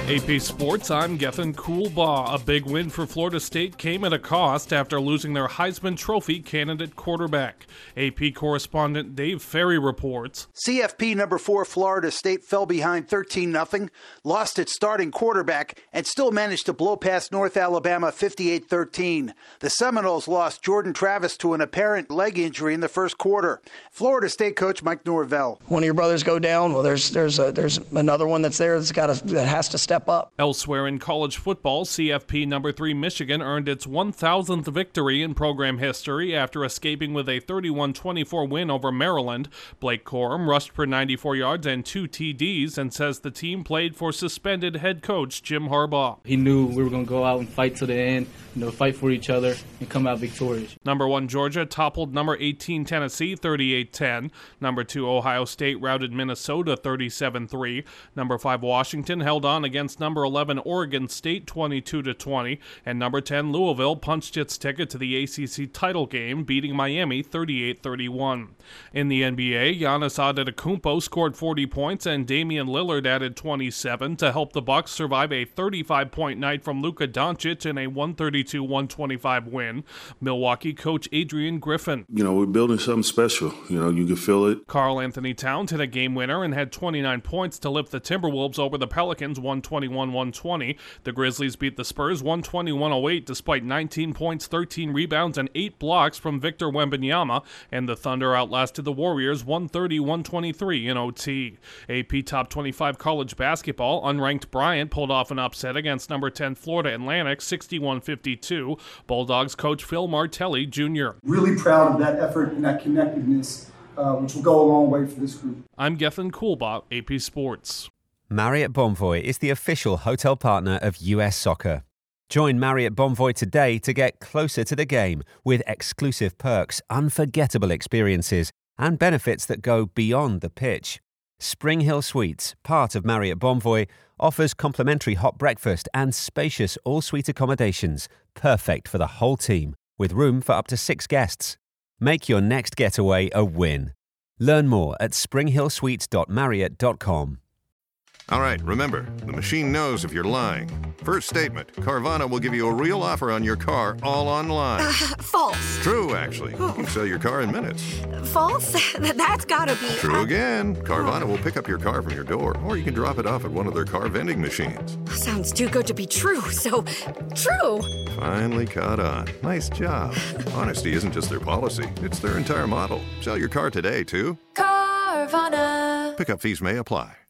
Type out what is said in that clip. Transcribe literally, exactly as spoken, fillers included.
A P Sports, I'm Gethin Coolbaugh. A big win for Florida State came at a cost after losing their Heisman Trophy candidate quarterback. A P correspondent Dave Ferry reports. C F P number four Florida State fell behind thirteen nothing, lost its starting quarterback, and still managed to blow past North Alabama fifty-eight thirteen. The Seminoles lost Jordan Travis to an apparent leg injury in the first quarter. Florida State coach Mike Norvell. One of your brothers go down, well, there's there's a, there's another one that's there that's got to, that has to step up. Elsewhere in college football, C F P number three Michigan earned its one thousandth victory in program history after escaping with a thirty-one twenty-four win over Maryland. Blake Corum rushed for ninety-four yards and two T Ds and says the team played for suspended head coach Jim Harbaugh. He knew we were going to go out and fight to the end, you know, fight for each other and come out victorious. Number one Georgia toppled number eighteen Tennessee thirty-eight ten. Number two Ohio State routed Minnesota thirty-seven three. Number five Washington held on against number eleven Oregon State twenty-two to twenty, and number ten Louisville punched its ticket to the A C C title game, beating Miami thirty-eight thirty-one. In the N B A, Giannis Antetokounmpo scored forty points and Damian Lillard added twenty-seven to help the Bucks survive a thirty-five point night from Luka Doncic in a one thirty-two one twenty-five win. Milwaukee coach Adrian Griffin. You know, we're building something special. You know, you can feel it. Karl Anthony Towns hit a game winner and had twenty-nine points to lift the Timberwolves over the Pelicans one twenty-one one twenty. The Grizzlies beat the Spurs one twenty-one oh eight despite nineteen points, thirteen rebounds, and eight blocks from Victor Wembanyama, and the Thunder outlasted the Warriors one thirty one twenty-three in O T. A P Top twenty-five college basketball, unranked Bryant pulled off an upset against number ten Florida Atlantic sixty-one fifty-two. Bulldogs coach Phil Martelli Junior Really proud of that effort and that connectedness, uh, which will go a long way for this group. I'm Gethin Coolbaugh, A P Sports. Marriott Bonvoy is the official hotel partner of U S Soccer. Join Marriott Bonvoy today to get closer to the game with exclusive perks, unforgettable experiences, and benefits that go beyond the pitch. Spring Hill Suites, part of Marriott Bonvoy, offers complimentary hot breakfast and spacious all-suite accommodations, perfect for the whole team, with room for up to six guests. Make your next getaway a win. Learn more at spring hill suites dot marriott dot com. All right, remember, the machine knows if you're lying. First statement, Carvana will give you a real offer on your car all online. Uh, false. True, actually. You can sell your car in minutes. False? That's gotta be... True again. Carvana will pick up your car from your door, or you can drop it off at one of their car vending machines. Sounds too good to be true, so true. Finally caught on. Nice job. Honesty isn't just their policy, it's their entire model. Sell your car today, too. Carvana. Pickup fees may apply.